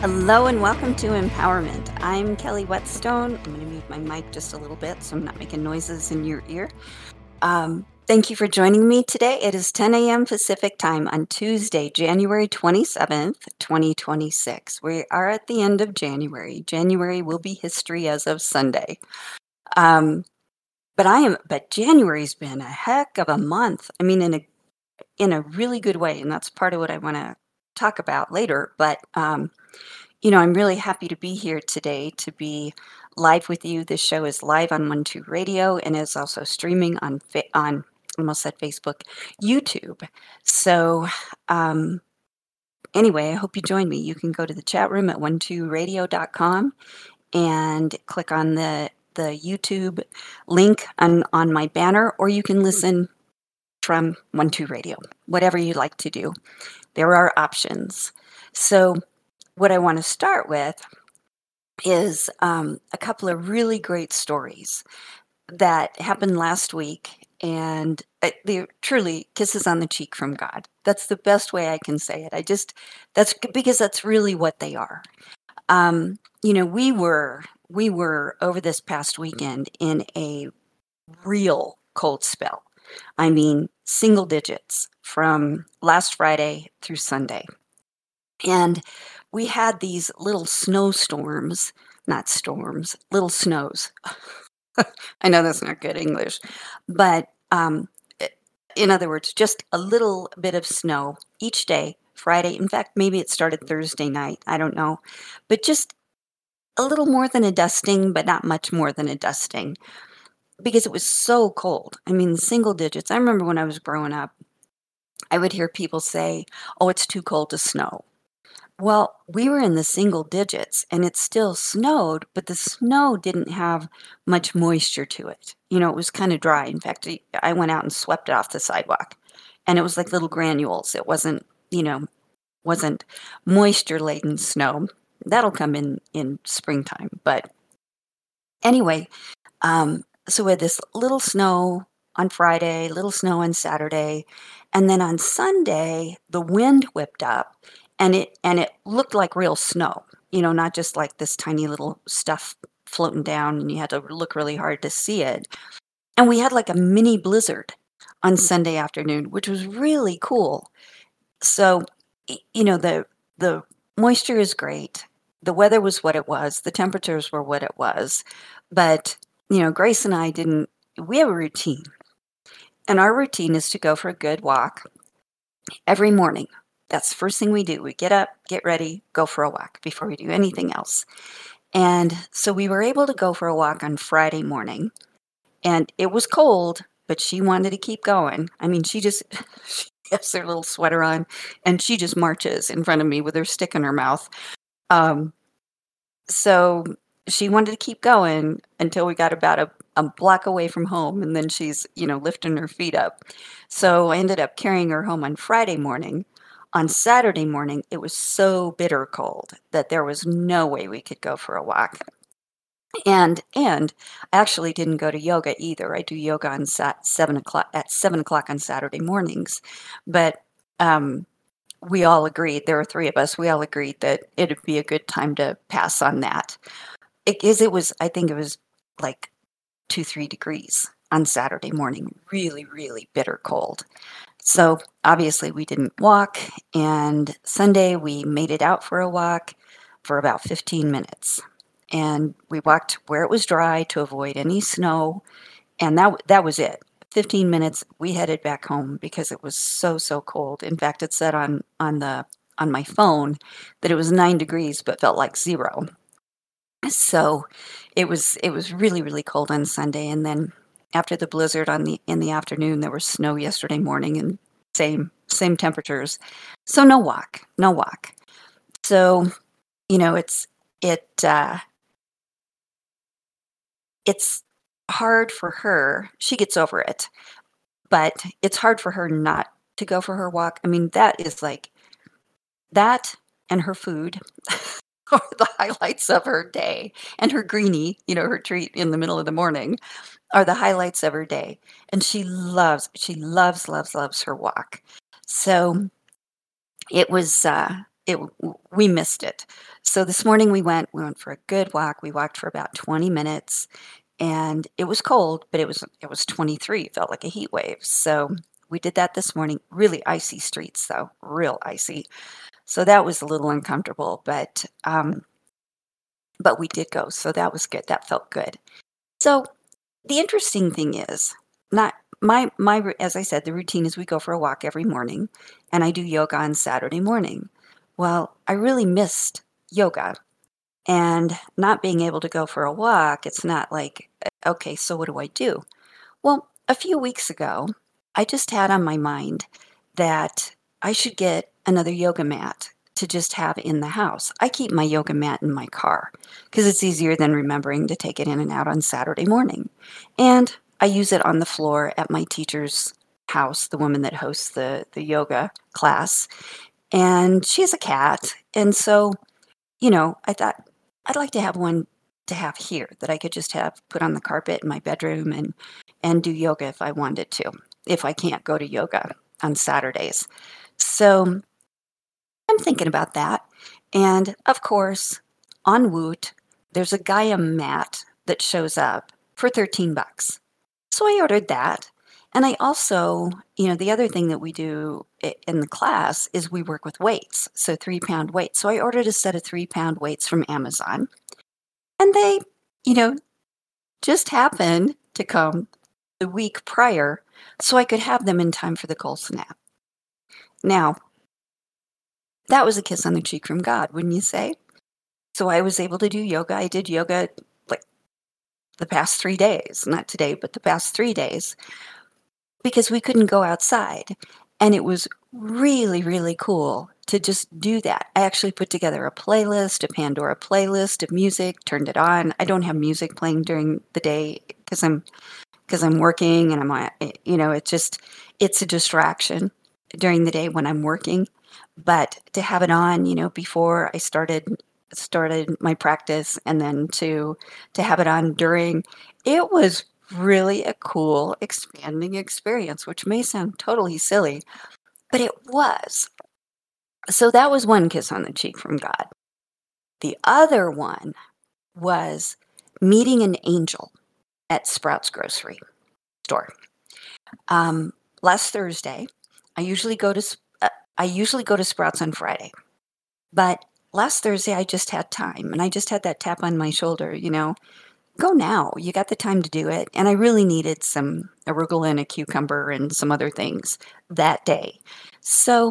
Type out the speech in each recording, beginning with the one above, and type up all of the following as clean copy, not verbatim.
Hello and welcome to Empowerment. I'm Kelly Whetstone. I'm going to mute my mic just a little bit so I'm not making noises in your ear. Thank you for joining me today. It is 10 a.m. Pacific time on Tuesday, January 27th, 2026. We are at the end of January. January will be history as of Sunday. But January's been a heck of a month. I mean, in a really good way, and that's part of what I want to talk about later. But I'm really happy to be here today to be live with you. This show is live on 12 Radio and is also streaming on almost said Facebook, YouTube. So anyway, I hope you join me. You can go to the chat room at 12radio.com and click on the YouTube link on my banner, or you can listen from 12 Radio, whatever you like to do. There are options. So what I want to start with is a couple of really great stories that happened last week, and they're truly kisses on the cheek from God. That's the best way I can say it. That's because that's really what they are. We were over this past weekend in a real cold spell. I mean, single digits from last Friday through Sunday. And we had these little snowstorms, not storms, little snows. I know that's not good English, but in other words, just a little bit of snow each day, Friday. In fact, maybe it started Thursday night. I don't know. But just a little more than a dusting, but not much more than a dusting because it was so cold. I mean, single digits. I remember when I was growing up, I would hear people say, oh, it's too cold to snow. Well, we were in the single digits and it still snowed, but the snow didn't have much moisture to it. It was kind of dry. In fact, I went out and swept it off the sidewalk and it was like little granules. It wasn't moisture laden snow. That'll come in springtime. But anyway, so we had this little snow on Friday, little snow on Saturday, and then on Sunday, the wind whipped up and it looked like real snow, not just like this tiny little stuff floating down and you had to look really hard to see it. And we had like a mini blizzard on Sunday afternoon, which was really cool. So, the moisture is great. The weather was what it was. The temperatures were what it was. But, Grace and I we have a routine. And our routine is to go for a good walk every morning. That's the first thing we do. We get up, get ready, go for a walk before we do anything else. And so we were able to go for a walk on Friday morning. And it was cold, but she wanted to keep going. I mean, she has her little sweater on and she just marches in front of me with her stick in her mouth. So she wanted to keep going until we got about a block away from home. And then she's, lifting her feet up. So I ended up carrying her home on Friday morning. On Saturday morning, it was so bitter cold that there was no way we could go for a walk. And I actually didn't go to yoga either. I do yoga on 7 o'clock on Saturday mornings. But we all agreed, there were three of us, we all agreed that it'd be a good time to pass on that. I think it was like 2-3 degrees on Saturday morning, really, really bitter cold. So obviously we didn't walk, and Sunday we made it out for a walk for about 15 minutes. And we walked where it was dry to avoid any snow, and that was it. 15 minutes, we headed back home because it was so cold. In fact, it said on my phone that it was 9 degrees but felt like 0. So it was really, really cold on Sunday, and then after the blizzard in the afternoon, there was snow yesterday morning and same temperatures. So no walk. So, it's hard for her. She gets over it, but it's hard for her not to go for her walk. I mean, that is like that and her food are the highlights of her day, and her greenie, her treat in the middle of the morning, are the highlights of her day. And she loves her walk. So it was we missed it. So this morning we went for a good walk. We walked for about 20 minutes and it was cold, but it was 23, it felt like a heat wave. So we did that this morning. Really icy streets though, real icy. So that was a little uncomfortable, but we did go. So that was good. That felt good. So the interesting thing is, not as I said, the routine is we go for a walk every morning and I do yoga on Saturday morning. Well, I really missed yoga and not being able to go for a walk. It's not like, okay, so what do I do? Well, a few weeks ago, I just had on my mind that I should get another yoga mat to just have in the house. I keep my yoga mat in my car because it's easier than remembering to take it in and out on Saturday morning. And I use it on the floor at my teacher's house, the woman that hosts the yoga class. And she has a cat. And so, I thought I'd like to have one to have here that I could just have put on the carpet in my bedroom and do yoga if I wanted to, if I can't go to yoga on Saturdays. So I'm thinking about that. And of course, on Woot, there's a Gaia mat that shows up for 13 bucks. So I ordered that. And I also, the other thing that we do in the class is we work with weights, so 3-pound weights. So I ordered a set of 3-pound weights from Amazon, and they, you know, just happened to come the week prior so I could have them in time for the cold snap. Now, that was a kiss on the cheek from God, wouldn't you say? So I was able to do yoga. I did yoga like the past 3 days, not today, but the past 3 days, because we couldn't go outside. And it was really, really cool to just do that. I actually put together a playlist, a Pandora playlist of music, turned it on. I don't have music playing during the day because I'm working and it's a distraction during the day when I'm working. But to have it on, before I started my practice and then to have it on during, it was really a cool expanding experience, which may sound totally silly, but it was. So that was one kiss on the cheek from God. The other one was meeting an angel at Sprouts grocery store. Last Thursday, I usually go to Sprouts on Friday, but last Thursday I just had time and I just had that tap on my shoulder, go now. You got the time to do it. And I really needed some arugula and a cucumber and some other things that day. So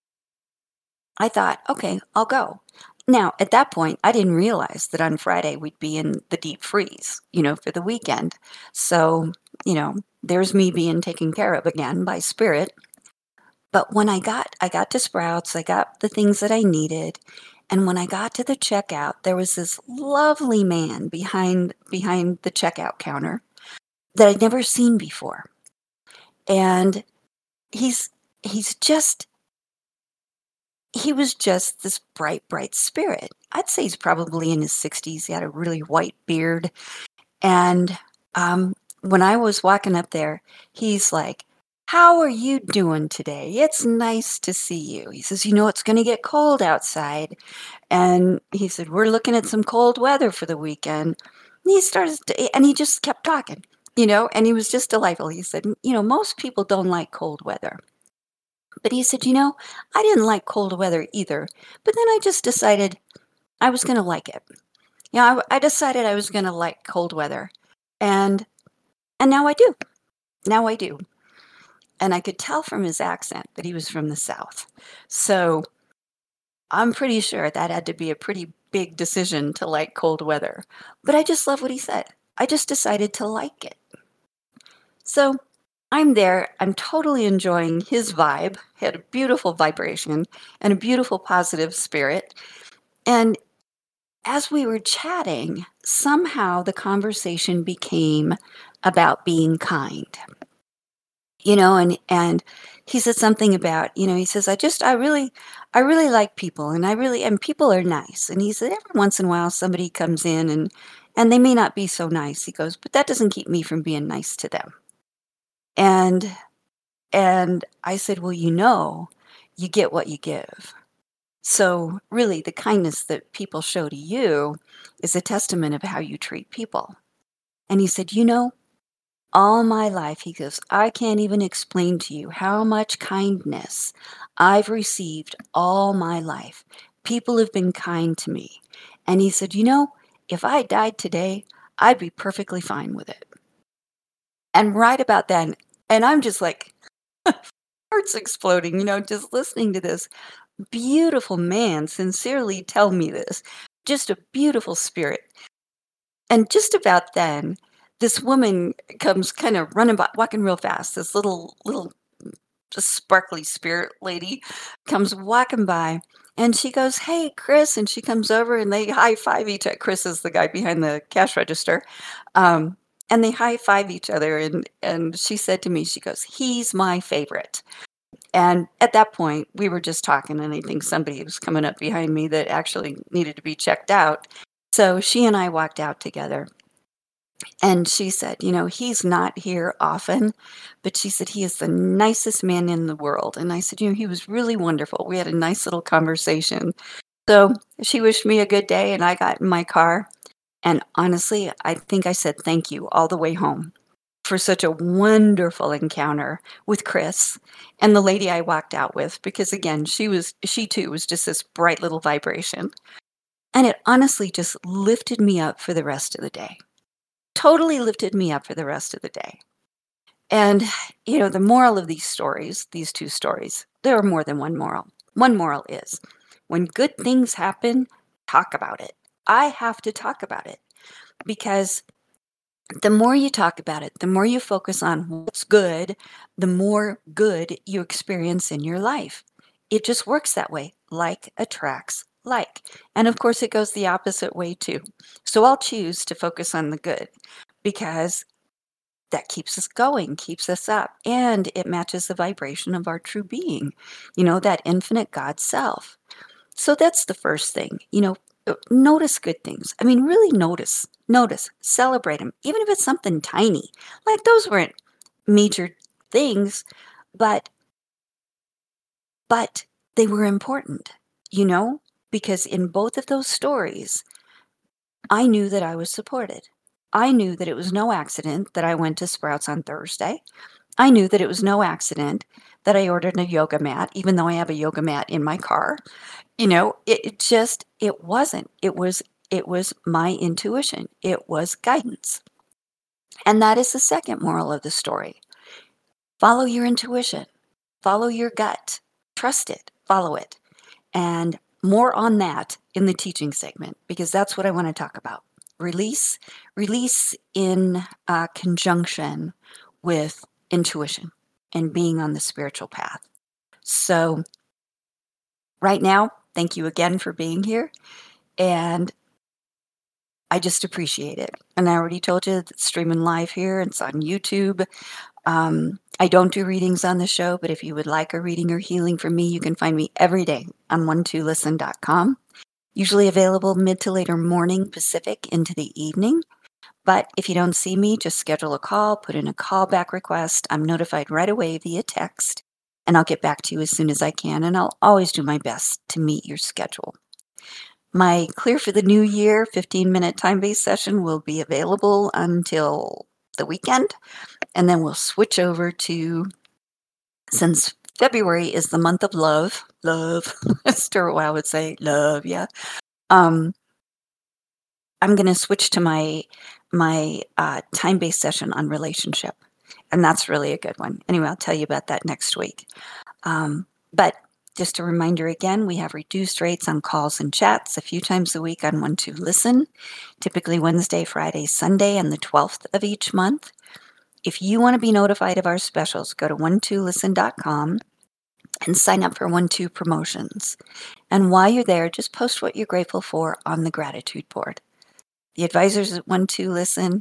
I thought, okay, I'll go. Now, at that point, I didn't realize that on Friday we'd be in the deep freeze, for the weekend. So, there's me being taken care of again by spirit. But when I got to Sprouts, I got the things that I needed. And when I got to the checkout, there was this lovely man behind the checkout counter that I'd never seen before. And he's he's just he was just this bright, bright spirit. I'd say he's probably in his 60s. He had a really white beard. And when I was walking up there, he's like, "How are you doing today? It's nice to see you." He says, "It's going to get cold outside." And he said, "We're looking at some cold weather for the weekend." And he just kept talking, and he was just delightful. He said, "Most people don't like cold weather." But he said, "I didn't like cold weather either, but then I just decided I was going to like it. I decided I was going to like cold weather. And now I do. Now I do." And I could tell from his accent that he was from the South. So I'm pretty sure that had to be a pretty big decision to like cold weather. But I just love what he said. I just decided to like it. So I'm there. I'm totally enjoying his vibe. He had a beautiful vibration and a beautiful positive spirit. And as we were chatting, somehow the conversation became about being kind. And he said something about, he says, I really like people and people are nice. And he said, every once in a while somebody comes in and they may not be so nice. He goes, but that doesn't keep me from being nice to them. And I said, well, you get what you give. So, really, the kindness that people show to you is a testament of how you treat people. And he said, all my life, he goes, I can't even explain to you how much kindness I've received all my life. People have been kind to me. And he said, if I died today, I'd be perfectly fine with it. And right about then, and I'm just like, heart's exploding, just listening to this beautiful man sincerely tell me this. Just a beautiful spirit. And just about then, this woman comes kind of running by, walking real fast. This little sparkly spirit lady comes walking by, and she goes, "Hey, Chris," and she comes over and they high five each other. Chris is the guy behind the cash register. And they high five each other, and she said to me, she goes, "He's my favorite." And at that point, we were just talking, and I think somebody was coming up behind me that actually needed to be checked out. So she and I walked out together. And she said, he's not here often, but she said, he is the nicest man in the world. And I said, he was really wonderful. We had a nice little conversation. So she wished me a good day, and I got in my car. And honestly, I think I said thank you all the way home for such a wonderful encounter with Chris and the lady I walked out with, because again, she too was just this bright little vibration. And it honestly just lifted me up for the rest of the day. Totally lifted me up for the rest of the day. And, the moral of these stories, these two stories, there are more than one moral. One moral is when good things happen, talk about it. I have to talk about it because the more you talk about it, the more you focus on what's good, the more good you experience in your life. It just works that way. Like attracts like. And of course, it goes the opposite way too. So I'll choose to focus on the good because that keeps us going, keeps us up, and it matches the vibration of our true being, that infinite God self. So that's the first thing, notice good things. I mean, really notice, celebrate them, even if it's something tiny. Like those weren't major things, but they were important, because in both of those stories, I knew that I was supported. I knew that it was no accident that I went to Sprouts on Thursday. I knew that it was no accident that I ordered a yoga mat, even though I have a yoga mat in my car. It wasn't. It was my intuition. It was guidance. And that is the second moral of the story. Follow your intuition. Follow your gut. Trust it. Follow it. And more on that in the teaching segment, because that's what I want to talk about. Release in conjunction with intuition and being on the spiritual path. So right now, thank you again for being here. And I just appreciate it. And I already told you it's streaming live here. It's on YouTube. I don't do readings on the show, but if you would like a reading or healing from me, you can find me every day on 12listen.com. Usually available mid to later morning Pacific into the evening. But if you don't see me, just schedule a call, put in a callback request. I'm notified right away via text, and I'll get back to you as soon as I can. And I'll always do my best to meet your schedule. My Clear for the New Year 15-minute time-based session will be available until the weekend. And then we'll switch over to, since February is the month of love, Esther Wow would say love, yeah. I'm going to switch to my time-based session on relationship, and that's really a good one. Anyway, I'll tell you about that next week. But just a reminder again, we have reduced rates on calls and chats a few times a week on 12Listen, typically Wednesday, Friday, Sunday, and the 12th of each month. If you want to be notified of our specials, go to 12listen.com and sign up for 12 promotions. And while you're there, just post what you're grateful for on the gratitude board. The advisors at 12Listen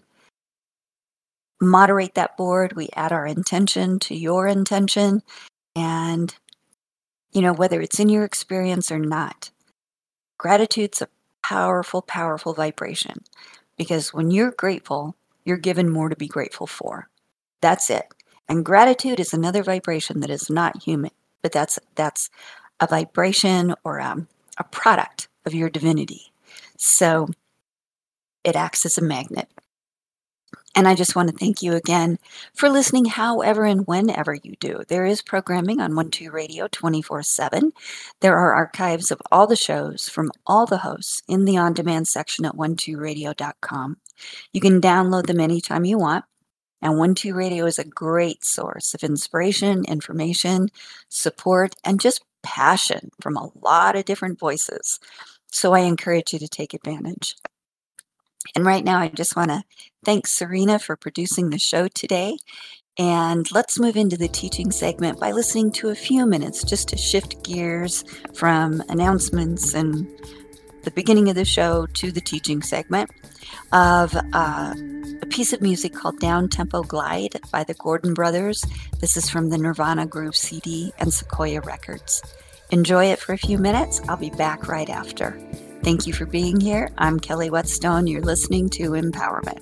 moderate that board. We add our intention to your intention. And, whether it's in your experience or not, gratitude's a powerful, powerful vibration. Because when you're grateful, you're given more to be grateful for. That's it. And gratitude is another vibration that is not human, but that's a vibration or a product of your divinity. So it acts as a magnet. And I just want to thank you again for listening however and whenever you do. There is programming on 12 Radio 24/7. There are archives of all the shows from all the hosts in the on demand section at 12radio.com. You can download them anytime you want. And 12 Radio is a great source of inspiration, information, support, and just passion from a lot of different voices. So I encourage you to take advantage. And right now, I just want to thank Serena for producing the show today. And let's move into the teaching segment by listening to a few minutes just to shift gears from announcements and the beginning of the show to the teaching segment of a piece of music called Down Tempo Glide by the Gordon Brothers. This is from the Nirvana Groove CD and Sequoia Records. Enjoy it for a few minutes. I'll be back right after. Thank you for being here. I'm Kelly Whetstone. You're listening to Empowerment.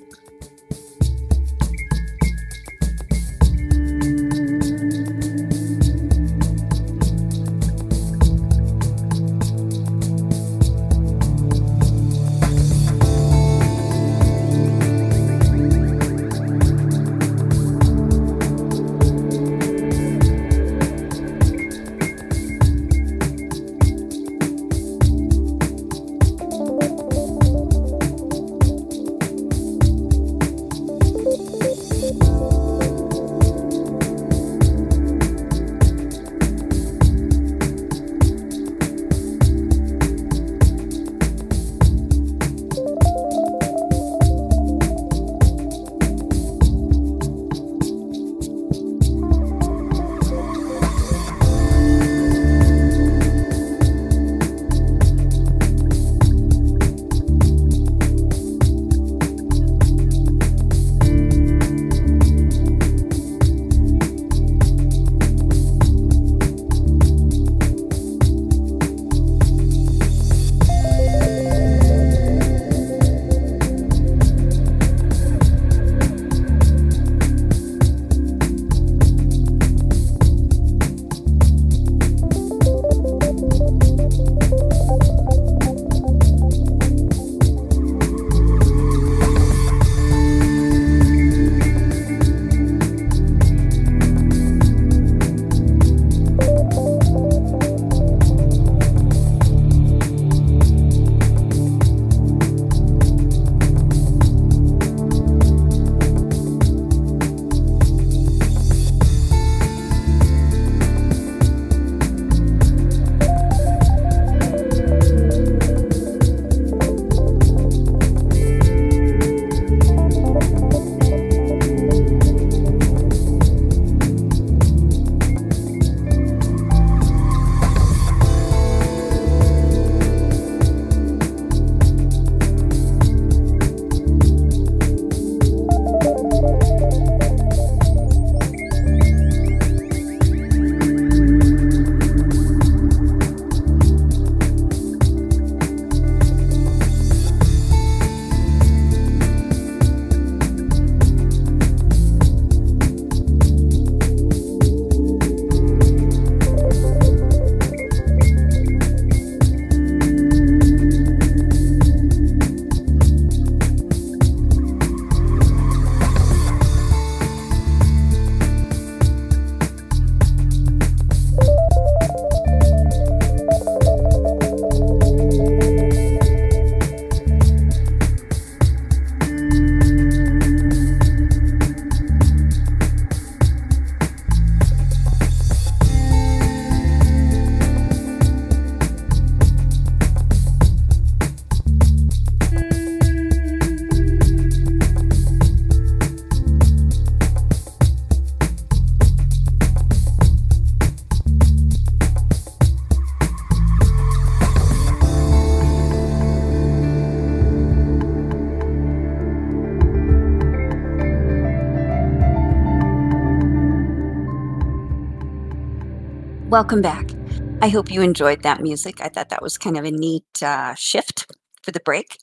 Welcome back. I hope you enjoyed that music. I thought that was kind of a neat shift for the break.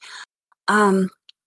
Um,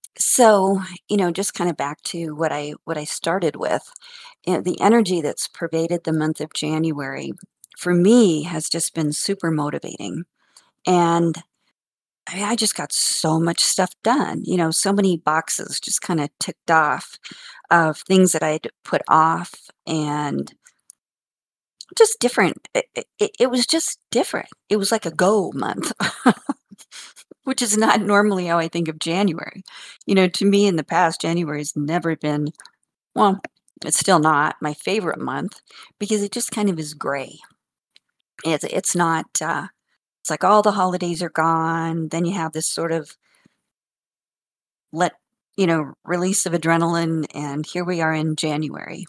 so, just kind of back to what I started with. The energy that's pervaded the month of January for me has just been super motivating. And I just got so much stuff done, so many boxes just kind of ticked off of things that I'd put off and just different. It was just different. It was like a go month, which is not normally how I think of January. To me in the past, January's never been, well, it's still not my favorite month because it just kind of is gray. It's not, it's like all the holidays are gone. Then you have this sort of let release of adrenaline, and here we are in January.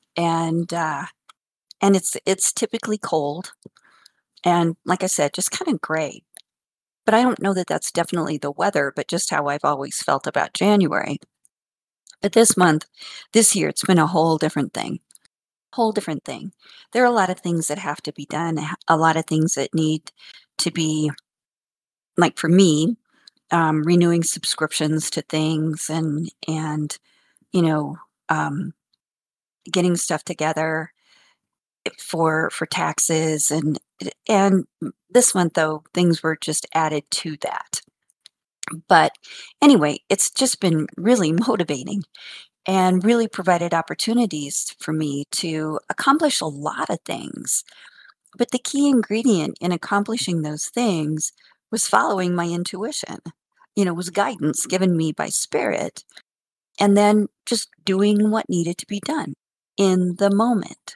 And it's typically cold and, like I said, just kind of gray. But I don't know that that's definitely the weather, but just how I've always felt about January. But this month, this year, it's been a whole different thing. Whole different thing. There are a lot of things that have to be done, a lot of things that need to be, like for me, renewing subscriptions to things and you know, um, getting stuff together for taxes and this month though things were just added to that. But anyway, it's just been really motivating and really provided opportunities for me to accomplish a lot of things. But the key ingredient in accomplishing those things was following my intuition. Was guidance given me by spirit and then just doing what needed to be done in the moment.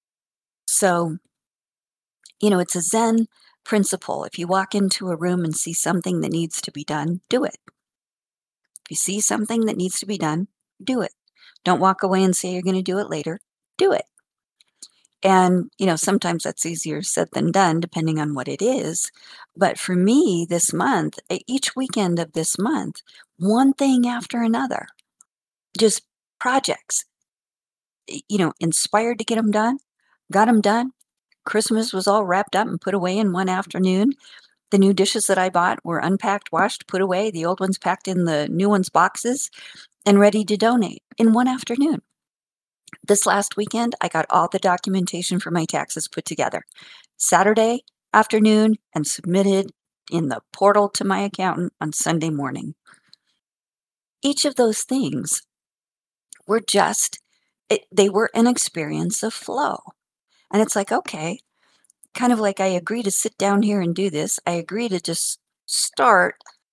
So, it's a Zen principle. If you walk into a room and see something that needs to be done, do it. If you see something that needs to be done, do it. Don't walk away and say you're going to do it later. Do it. And, sometimes that's easier said than done, depending on what it is. But for me, this month, each weekend of this month, one thing after another, just projects, inspired to get them done, got them done. Christmas was all wrapped up and put away in one afternoon. The new dishes that I bought were unpacked, washed, put away, the old ones packed in the new ones' boxes, and ready to donate in one afternoon. This last weekend, I got all the documentation for my taxes put together Saturday afternoon and submitted in the portal to my accountant on Sunday morning. Each of those things were they were an experience of flow. And it's like, okay, kind of like I agree to sit down here and do this. I agree to just start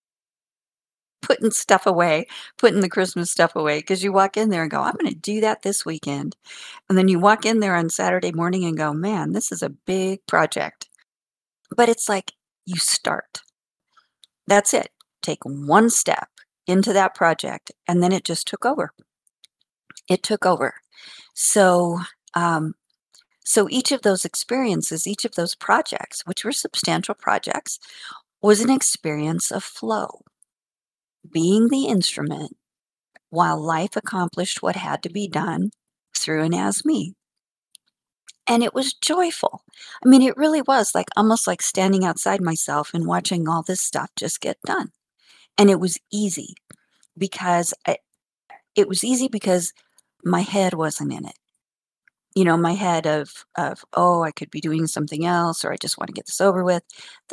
putting stuff away, putting the Christmas stuff away, because you walk in there and go, "I'm gonna do that this weekend." And then you walk in there on Saturday morning and go, "Man, this is a big project." But it's like you start. That's it. Take one step into that project, and then it just took over. It took over. So, um, so each of those experiences, each of those projects, which were substantial projects, was an experience of flow, being the instrument while life accomplished what had to be done through and as me. And it was joyful. I mean, it really was like almost like standing outside myself and watching all this stuff just get done. And it was easy because it was easy because my head wasn't in it. My head of oh, I could be doing something else or I just want to get this over with.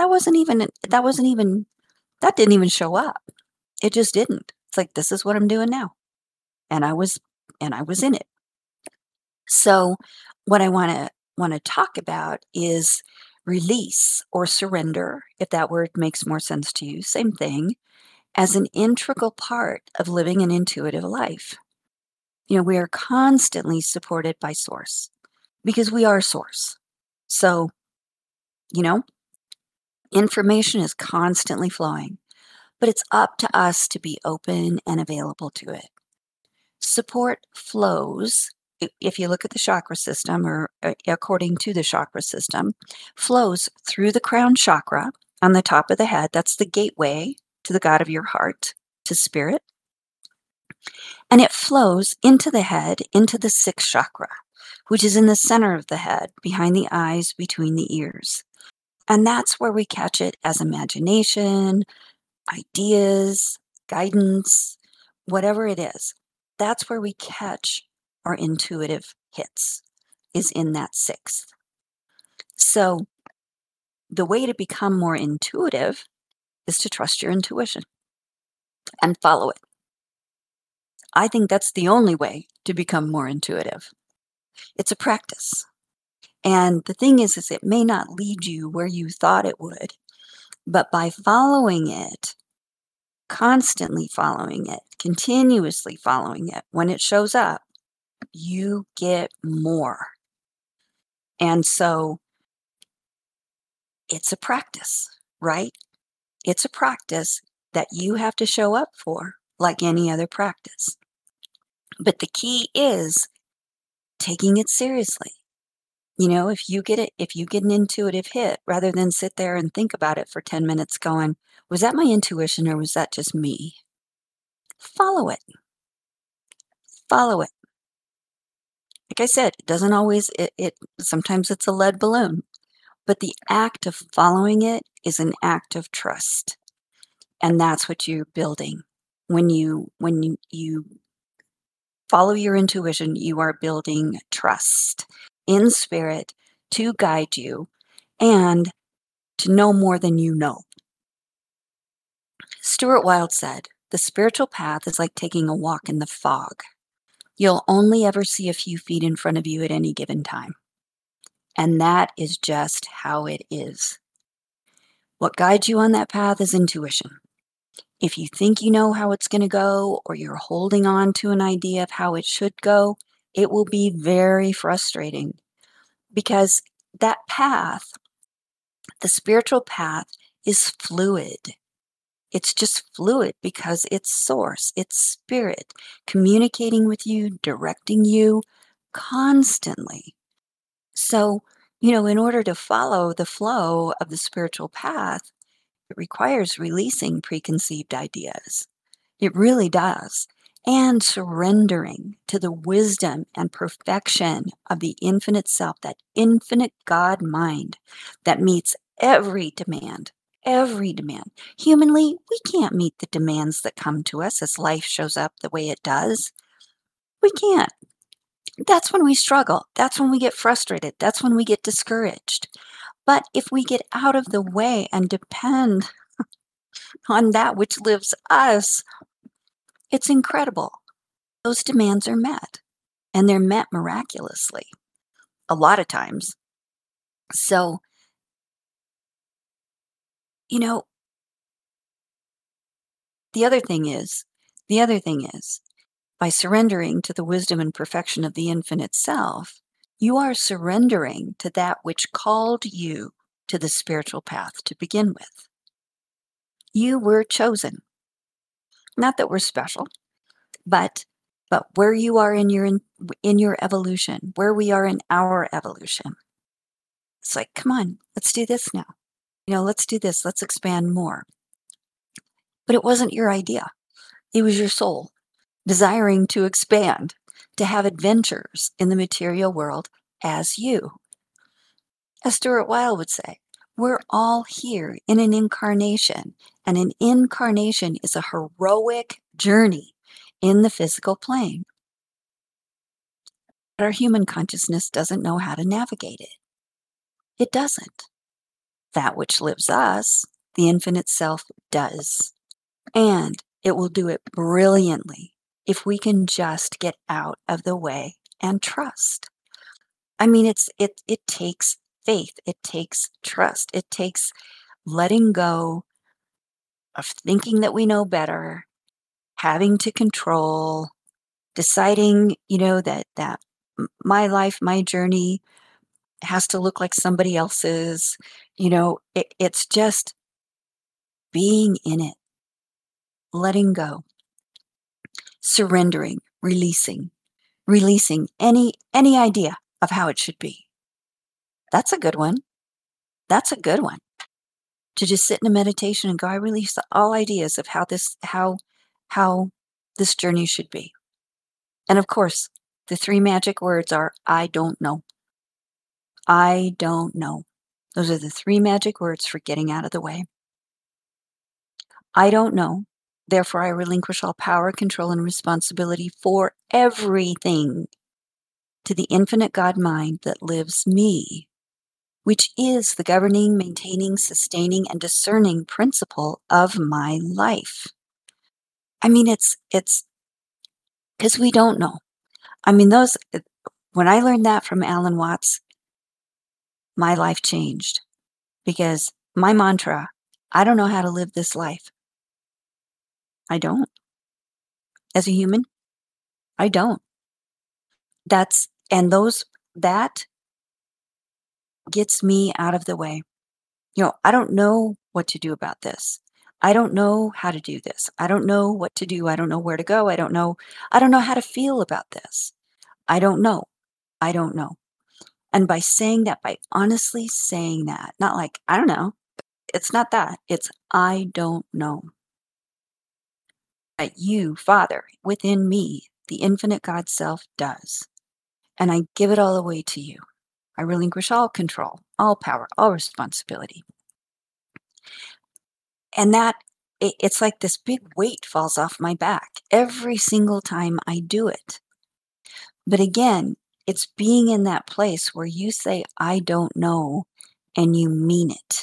That didn't even show up. It just didn't. It's like this is what I'm doing now. And I was in it. So what I want to talk about is release or surrender, if that word makes more sense to you, same thing, as an integral part of living an intuitive life. We are constantly supported by source because we are source. So, you know, information is constantly flowing, but it's up to us to be open and available to it. Support flows, if you look at the chakra system or according to the chakra system, flows through the crown chakra on the top of the head. That's the gateway to the God of your heart, to spirit. And it flows into the head, into the sixth chakra, which is in the center of the head, behind the eyes, between the ears. And that's where we catch it as imagination, ideas, guidance, whatever it is. That's where we catch our intuitive hits, is in that sixth. So the way to become more intuitive is to trust your intuition and follow it. I think that's the only way to become more intuitive. It's a practice. And the thing is it may not lead you where you thought it would, but by following it, constantly following it, continuously following it, when it shows up, you get more. And so it's a practice, right? It's a practice that you have to show up for like any other practice. But the key is taking it seriously. You know, if you get an intuitive hit, rather than sit there and think about it for 10 minutes going, was that my intuition or was that just me? Follow it. Follow it. Like I said, it doesn't always, sometimes it's a lead balloon, but the act of following it is an act of trust. And that's what you're building. When you follow your intuition, you are building trust in spirit to guide you and to know more than you know. Stuart Wilde said, "The spiritual path is like taking a walk in the fog. You'll only ever see a few feet in front of you at any given time." And that is just how it is. What guides you on that path is intuition. If you think you know how it's going to go, or you're holding on to an idea of how it should go, it will be very frustrating because that path, the spiritual path, is fluid. It's just fluid because it's source, it's spirit communicating with you, directing you constantly. So, in order to follow the flow of the spiritual path, it requires releasing preconceived ideas. It really does. And surrendering to the wisdom and perfection of the infinite self, that infinite God mind that meets every demand. Every demand. Humanly, we can't meet the demands that come to us as life shows up the way it does. We can't. That's when we struggle. That's when we get frustrated. That's when we get discouraged. But if we get out of the way and depend on that which lives us, it's incredible. Those demands are met, and they're met miraculously a lot of times. So, you know, the other thing is, by surrendering to the wisdom and perfection of the infinite self, you are surrendering to that which called you to the spiritual path to begin with. You were chosen. Not that we're special, but where you are in your evolution, where we are in our evolution. It's like, come on, let's do this now. Let's do this. Let's expand more. But it wasn't your idea. It was your soul desiring to expand, to have adventures in the material world as you. As Stuart Wilde would say, we're all here in an incarnation, and an incarnation is a heroic journey in the physical plane. But our human consciousness doesn't know how to navigate it. It doesn't. That which lives us, the infinite self, does. And it will do it brilliantly if we can just get out of the way and trust. I mean, it takes faith. It takes trust. It takes letting go of thinking that we know better, having to control, deciding, that my life, my journey has to look like somebody else's. It's just being in it, letting go, surrendering, releasing any idea of how it should be. That's a good one. That's a good one. To just sit in a meditation and go, I release all ideas of how this journey should be. And of course, the 3 magic words are, I don't know. I don't know. Those are the 3 magic words for getting out of the way. I don't know. Therefore, I relinquish all power, control, and responsibility for everything to the infinite God mind that lives me. which is the governing, maintaining, sustaining, and discerning principle of my life. I mean, it's because we don't know. I mean, when I learned that from Alan Watts, my life changed because my mantra, I don't know how to live this life. I don't. As a human, I don't. That gets me out of the way. I don't know what to do about this. I don't know how to do this. I don't know what to do. I don't know where to go. I don't know how to feel about this. I don't know. I don't know. And by saying that, by honestly saying that, not like, I don't know. It's not that. It's I don't know. That you, Father, within me, the infinite God self does. And I give it all away to you. I relinquish all control, all power, all responsibility. And it's like this big weight falls off my back every single time I do it. But again, it's being in that place where you say, I don't know, and you mean it.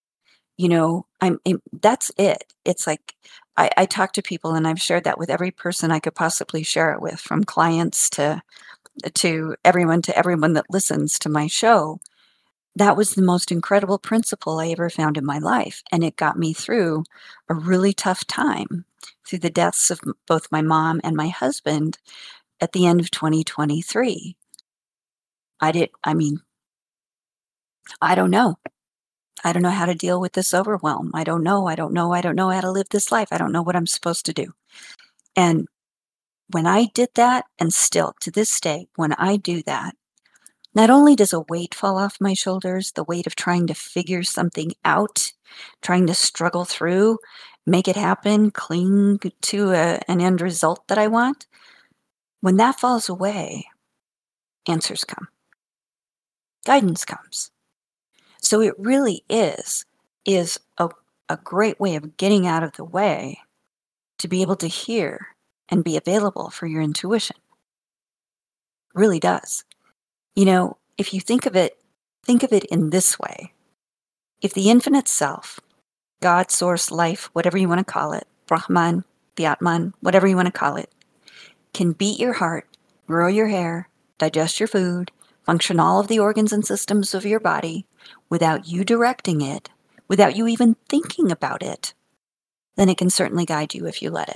That's it. It's like I talk to people, and I've shared that with every person I could possibly share it with, from clients to everyone that listens to my show. That was the most incredible principle I ever found in my life, and it got me through a really tough time, through the deaths of both my mom and my husband at the end of 2023. I mean, I don't know. I don't know how to deal with this overwhelm. I don't know how to live this life. I don't know what I'm supposed to do. And when I did that, and still to this day, when I do that, not only does a weight fall off my shoulders, the weight of trying to figure something out, trying to struggle through, make it happen, cling to an end result that I want, when that falls away, answers come, guidance comes. So it really is a great way of getting out of the way to be able to hear and be available for your intuition. Really does. If you think of it in this way. If the infinite self, God, source, life, whatever you want to call it, Brahman, the Atman, whatever you want to call it, can beat your heart, grow your hair, digest your food, function all of the organs and systems of your body without you directing it, without you even thinking about it, then it can certainly guide you if you let it.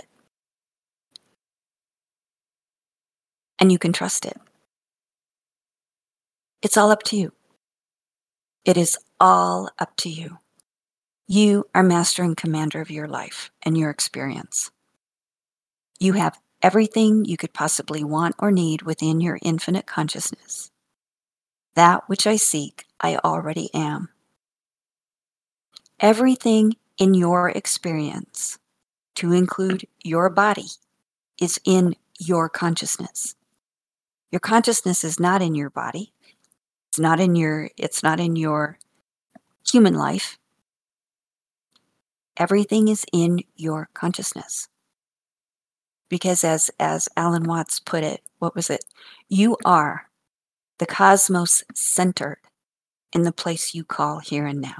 And you can trust it. It's all up to you. It is all up to you. You are master and commander of your life and your experience. You have everything you could possibly want or need within your infinite consciousness. That which I seek, I already am. Everything in your experience, to include your body, is in your consciousness. Your consciousness is not in your body. It's not in your human life. Everything is in your consciousness. Because as Alan Watts put it, what was it? You are the cosmos centered in the place you call here and now.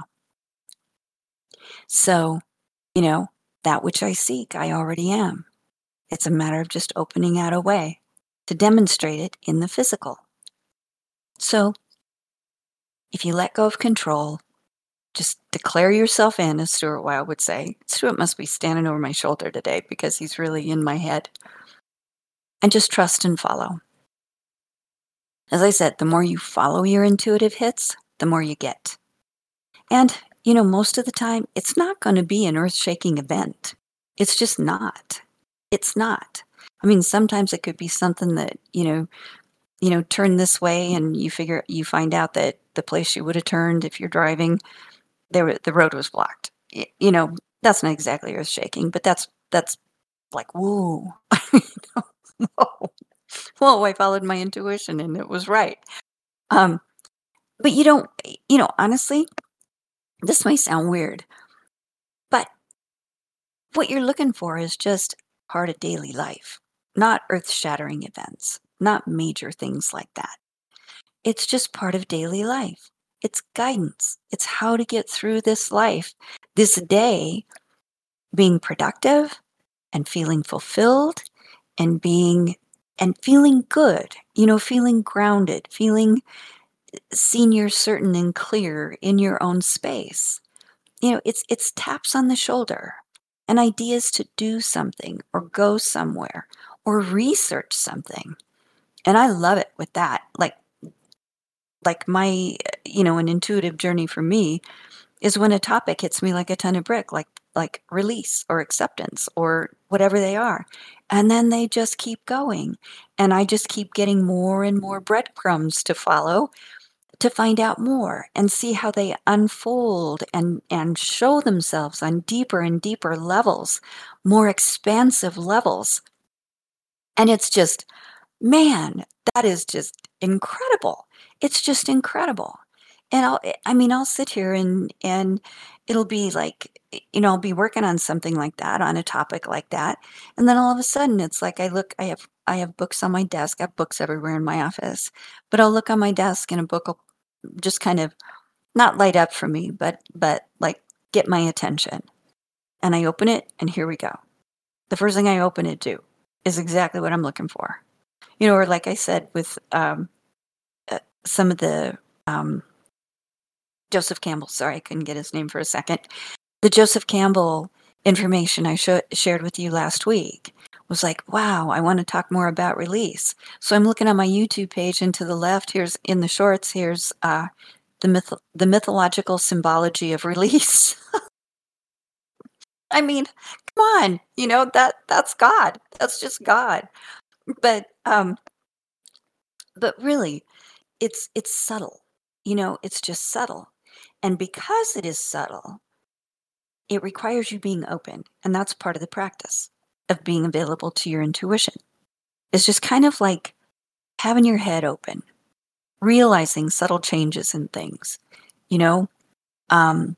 So, that which I seek, I already am. It's a matter of just opening out a way to demonstrate it in the physical. So, if you let go of control, just declare yourself in, as Stuart Wilde would say. Stuart must be standing over my shoulder today because he's really in my head. And just trust and follow. As I said, the more you follow your intuitive hits, the more you get. And, most of the time, it's not going to be an earth-shaking event. It's just not. It's not. I mean, sometimes it could be something that, turn this way and you find out that the place you would have turned if you're driving, the road was blocked. That's not exactly earth-shaking, but that's like, whoa. Whoa. Whoa, I followed my intuition and it was right. But honestly, this may sound weird, but what you're looking for is just part of daily life, not earth-shattering events, not major things like that. It's just part of daily life. It's guidance. It's how to get through this life, this day, being productive and feeling fulfilled and feeling good, feeling grounded, feeling senior certain and clear in your own space. It's taps on the shoulder and ideas to do something or go somewhere or research something. And I love it with that. Like my, an intuitive journey for me is when a topic hits me like a ton of brick, like release or acceptance or whatever they are. And then they just keep going. And I just keep getting more and more breadcrumbs to follow to find out more and see how they unfold and show themselves on deeper and deeper levels, more expansive levels. And it's just, man, that is just incredible. It's just incredible. And I'll sit here and it'll be like, I'll be working on something like that, on a topic like that, and then all of a sudden it's like I have books on my desk. I have books everywhere in my office, but I'll look on my desk and a book will just kind of not light up for me, but like get my attention. And I open it and here we go. The first thing I open it to is exactly what I'm looking for. Or like I said with some of the Joseph Campbell, sorry, I couldn't get his name for a second. The Joseph Campbell information I shared with you last week was like, wow, I want to talk more about release. So I'm looking on my YouTube page, and to the left, here's in the shorts, here's the mythological symbology of release. I mean, come on, that's God. That's just God. But um, but really, it's subtle. It's just subtle. And because it is subtle, it requires you being open, and that's part of the practice of being available to your intuition. It's just kind of like having your head open, realizing subtle changes in things. You know, um,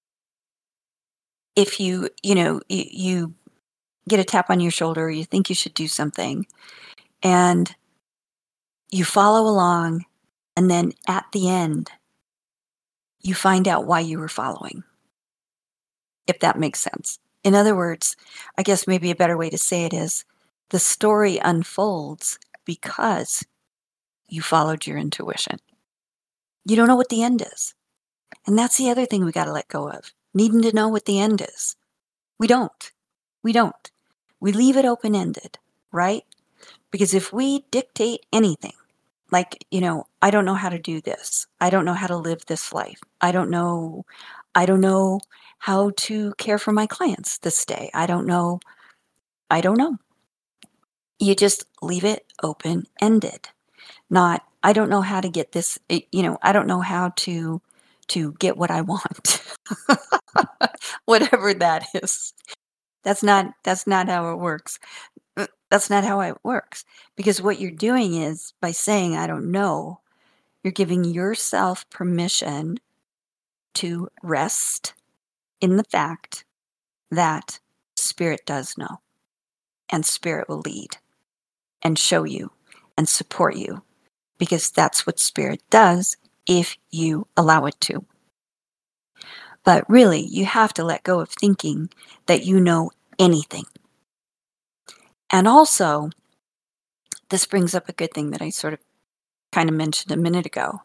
if you get a tap on your shoulder, you think you should do something, and you follow along, and then at the end, you find out why you were following, if that makes sense. In other words, I guess maybe a better way to say it is the story unfolds because you followed your intuition. You don't know what the end is. And that's the other thing we got to let go of, needing to know what the end is. We don't. We don't. We leave it open ended, right? Because if we dictate anything, like, I don't know how to do this. I don't know how to live this life. I don't know how to care for my clients this day. I don't know. I don't know. You just leave it open ended. Not, I don't know how to get this, I don't know how to get what I want. Whatever that is. That's not how it works. That's not how it works. Because what you're doing is by saying I don't know, you're giving yourself permission to rest in the fact that spirit does know, and spirit will lead and show you and support you, because that's what spirit does if you allow it to. But really, you have to let go of thinking that you know anything. And also, this brings up a good thing that I sort of kind of mentioned a minute ago.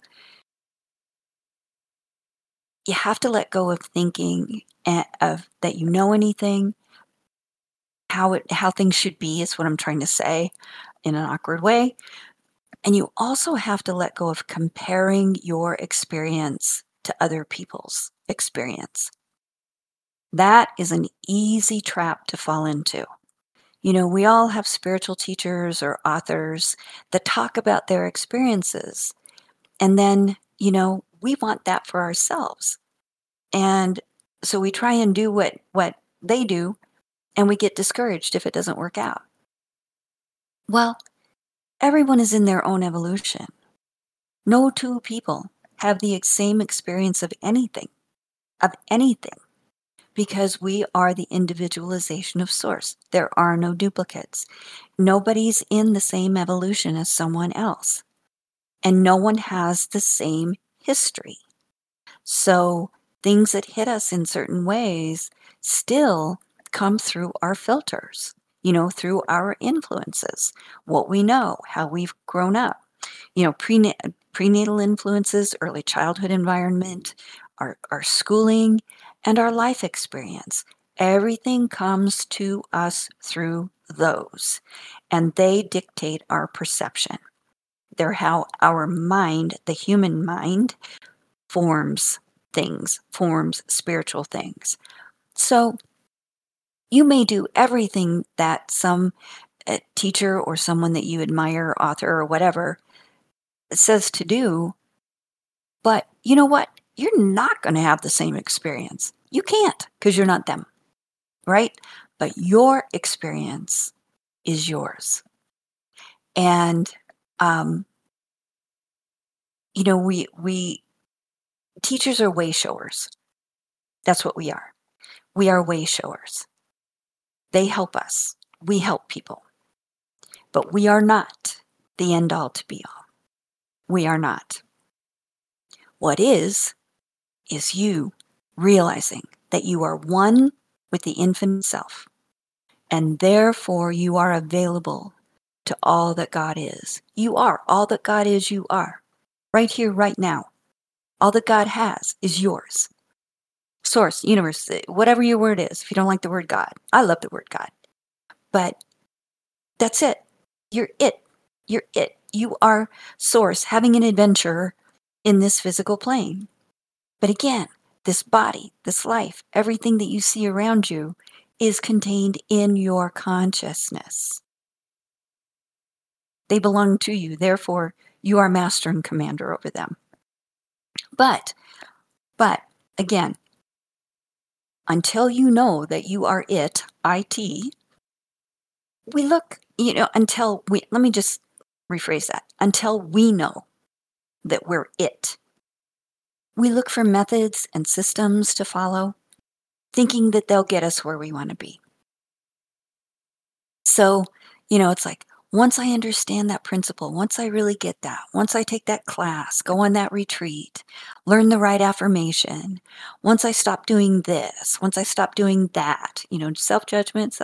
You have to let go of thinking of that you know anything, how things should be is what I'm trying to say in an awkward way. And you also have to let go of comparing your experience to other people's experience. That is an easy trap to fall into. We all have spiritual teachers or authors that talk about their experiences. And then, we want that for ourselves. And so we try and do what they do, and we get discouraged if it doesn't work out. Well, everyone is in their own evolution. No two people have the same experience of anything, because we are the individualization of source. There are no duplicates. Nobody's in the same evolution as someone else, and no one has the same history. So things that hit us in certain ways still come through our filters, through our influences, what we know, how we've grown up, prenatal influences, early childhood environment, our schooling, and our life experience. Everything comes to us through those, and they dictate our perception. They're how our mind, the human mind, forms things, forms spiritual things. So you may do everything that some teacher or someone that you admire, author or whatever, says to do, but you know what? You're not going to have the same experience. You can't because you're not them, right? But your experience is yours. And, um, we teachers are way showers. That's what we are. We are way showers. They help us. We help people. But we are not the end all to be all. We are not. What is you realizing that you are one with the infinite self, and therefore you are available to all that God is. You are all that God is, you are. Right here, right now. All that God has is yours. Source, universe, whatever your word is. If you don't like the word God, I love the word God. But that's it. You're it. You're it. You are source, having an adventure in this physical plane. But again, this body, this life, everything that you see around you is contained in your consciousness. They belong to you. Therefore, you are master and commander over them. But again, until you know that you are it, IT, we look, let me just rephrase that. Until we know that we're it, we look for methods and systems to follow, thinking that they'll get us where we want to be. So, it's like, once I understand that principle, once I really get that, once I take that class, go on that retreat, learn the right affirmation, once I stop doing this, once I stop doing that, self-judgment,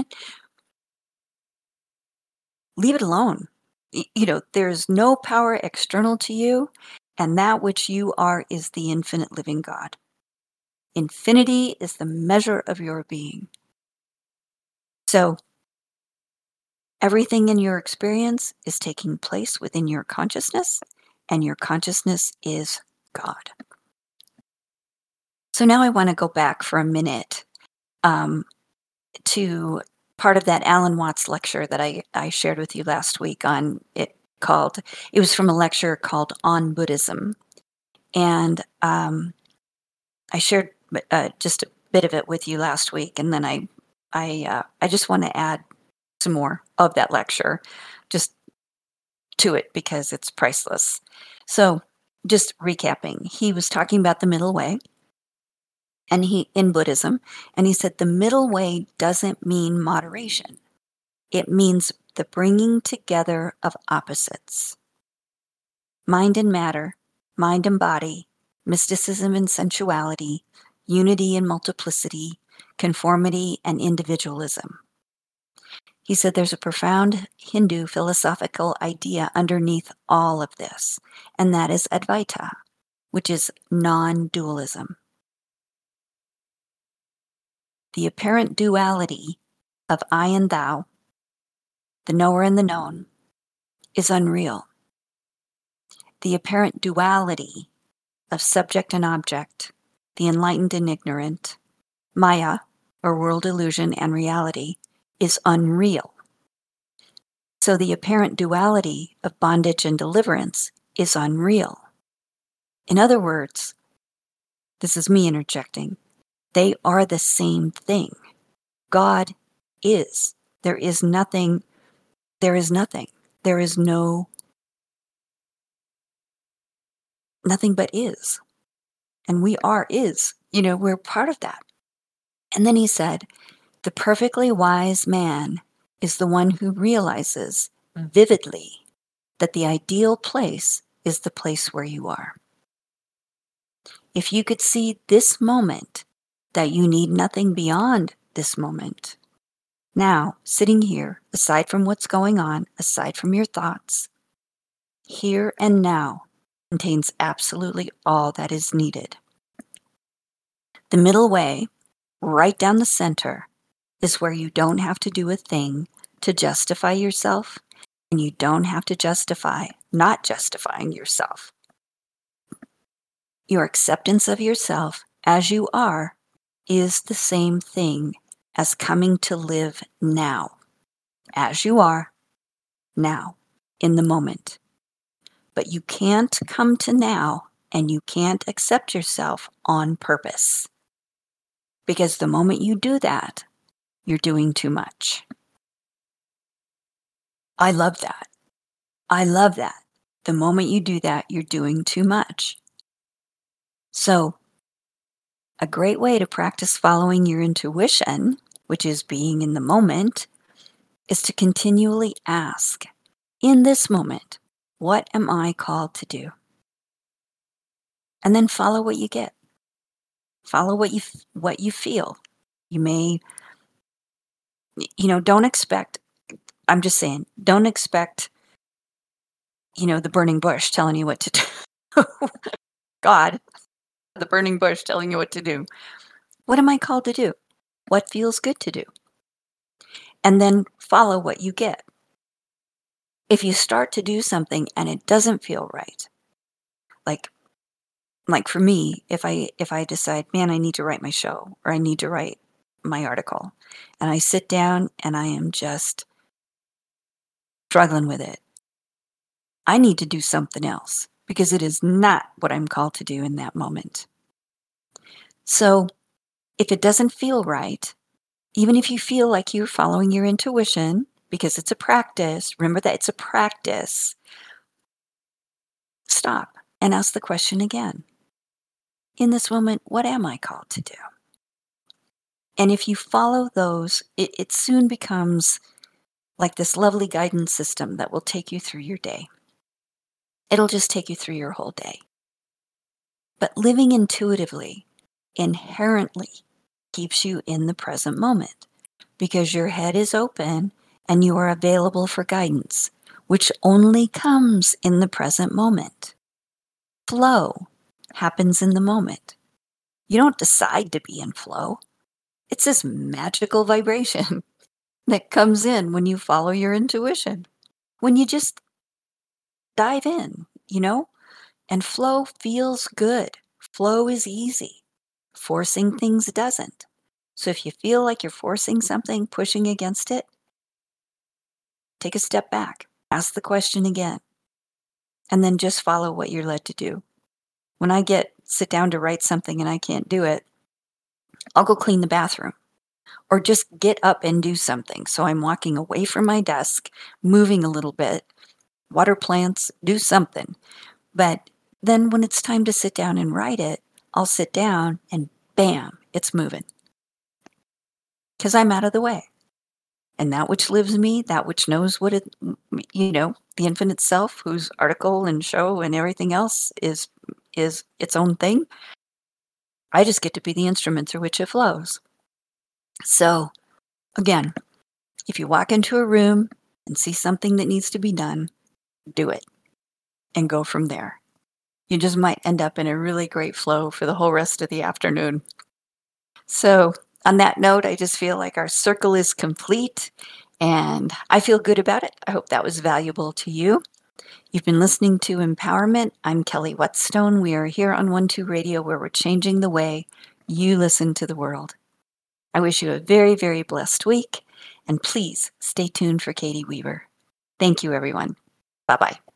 leave it alone. There's no power external to you, and that which you are is the infinite living God. Infinity is the measure of your being. So, everything in your experience is taking place within your consciousness, and your consciousness is God. So now I want to go back for a minute to part of that Alan Watts lecture that I shared with you last week on it was from a lecture called On Buddhism. And I shared just a bit of it with you last week, and then I just want to add some more of that lecture just to it because it's priceless. So just recapping, he was talking about the middle way and in Buddhism, and he said the middle way doesn't mean moderation. It means the bringing together of opposites. Mind and matter, mind and body, mysticism and sensuality, unity and multiplicity, conformity and individualism. He said there's a profound Hindu philosophical idea underneath all of this, and that is Advaita, which is non-dualism. The apparent duality of I and thou, the knower and the known, is unreal. The apparent duality of subject and object, the enlightened and ignorant, Maya, or world illusion and reality, is unreal. So the apparent duality of bondage and deliverance is unreal. In other words, this is me interjecting, they are the same thing. God is. There is nothing. There is nothing. There is nothing but is. And we are is. We're part of that. And then he said, the perfectly wise man is the one who realizes vividly that the ideal place is the place where you are. If you could see this moment, that you need nothing beyond this moment. Now, sitting here, aside from what's going on, aside from your thoughts, here and now contains absolutely all that is needed. The middle way, right down the center, is where you don't have to do a thing to justify yourself, and you don't have to justify not justifying yourself. Your acceptance of yourself as you are is the same thing as coming to live now, as you are, now, in the moment. But you can't come to now and you can't accept yourself on purpose. Because the moment you do that, you're doing too much. I love that. I love that. The moment you do that, you're doing too much. So, a great way to practice following your intuition, which is being in the moment, is to continually ask, in this moment, what am I called to do? And then follow what you get. Follow what you feel. You may, don't expect, I'm just saying, don't expect, the burning bush telling you what to do. God, the burning bush telling you what to do. What am I called to do? What feels good to do? And then follow what you get. If you start to do something and it doesn't feel right, like for me, if I decide, man, I need to write my show or I need to write my article, and I sit down and I am just struggling with it, I need to do something else because it is not what I'm called to do in that moment. So if it doesn't feel right, even if you feel like you're following your intuition, because it's a practice, remember that it's a practice, stop and ask the question again. In this moment, what am I called to do? And if you follow those, it soon becomes like this lovely guidance system that will take you through your day. It'll just take you through your whole day. But living intuitively inherently keeps you in the present moment because your head is open and you are available for guidance, which only comes in the present moment. Flow happens in the moment. You don't decide to be in flow. It's this magical vibration that comes in when you follow your intuition, when you just dive in, and flow feels good. Flow is easy. Forcing things doesn't. So if you feel like you're forcing something, pushing against it, take a step back, ask the question again, and then just follow what you're led to do. When I sit down to write something and I can't do it, I'll go clean the bathroom or just get up and do something. So I'm walking away from my desk, moving a little bit, water plants, do something. But then when it's time to sit down and write it, I'll sit down and bam, it's moving. Because I'm out of the way. And that which lives me, that which knows what it, the infinite self, whose article and show and everything else is its own thing, I just get to be the instrument through which it flows. So, again, if you walk into a room and see something that needs to be done, do it and go from there. You just might end up in a really great flow for the whole rest of the afternoon. So, on that note, I just feel like our circle is complete and I feel good about it. I hope that was valuable to you. You've been listening to Empowerment. I'm Kelly Whetstone. We are here on 1-2 Radio where we're changing the way you listen to the world. I wish you a very, very blessed week and please stay tuned for Katie Weaver. Thank you, everyone. Bye-bye.